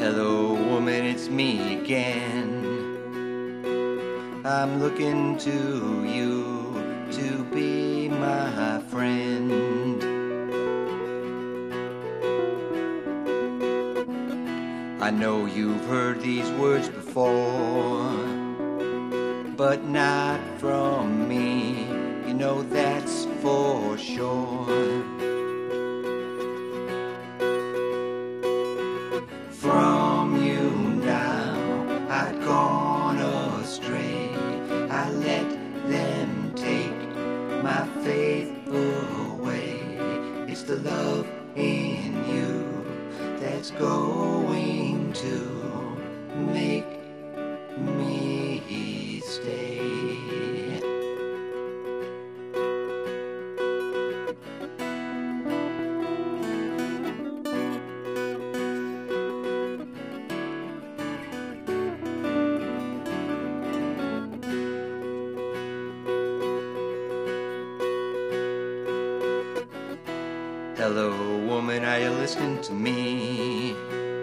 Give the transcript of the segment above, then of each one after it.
Hello, woman, it's me again. I'm looking to you to be my friend. I know you've heard these words before, but not from me, you know that's for sure. From you now, I'd gone astray. I let them take my faith away. It's the love in you that's going to make me stay. Hello, woman, are you listening to me?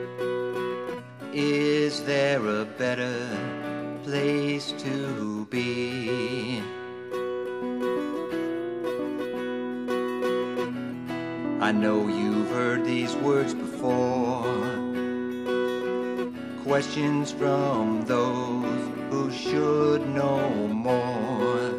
Is there a better place to be? I know you've heard these words before, questions from those who should know more.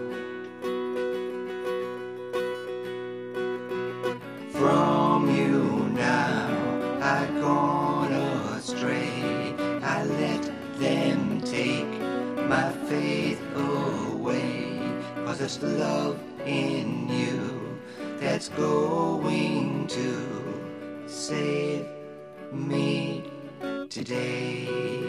From you now, I've gone astray. I let them take my faith away. 'Cause it's the love in you that's going to save me today.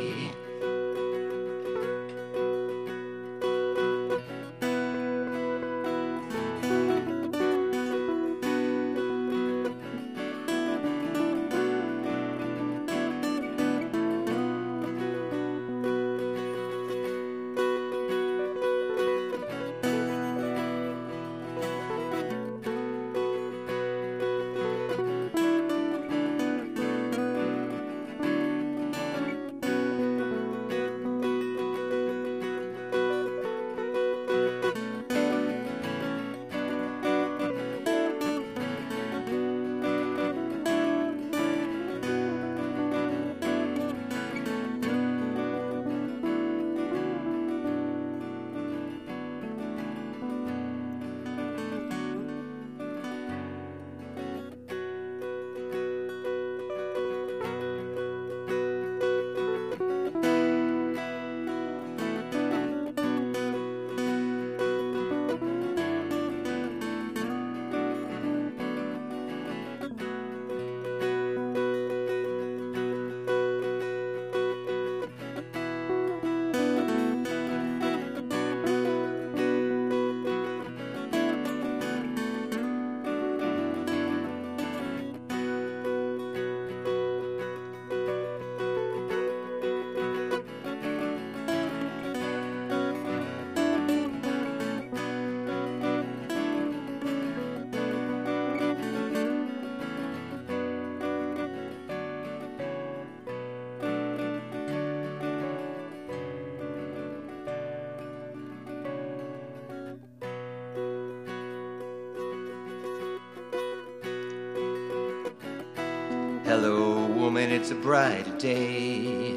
Hello, woman, it's a bright day.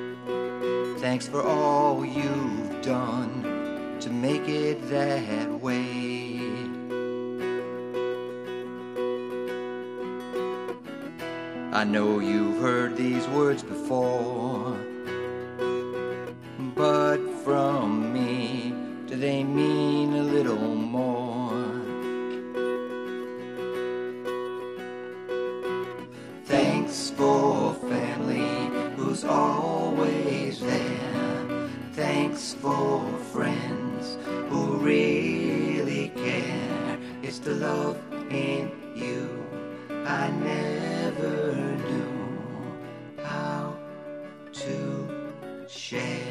Thanks for all you've done to make it that way. I know you've heard these words before, but from me, do they mean a little more? Thanks for family who's always there. Thanks for friends who really care. It's the love in you I never knew how to share.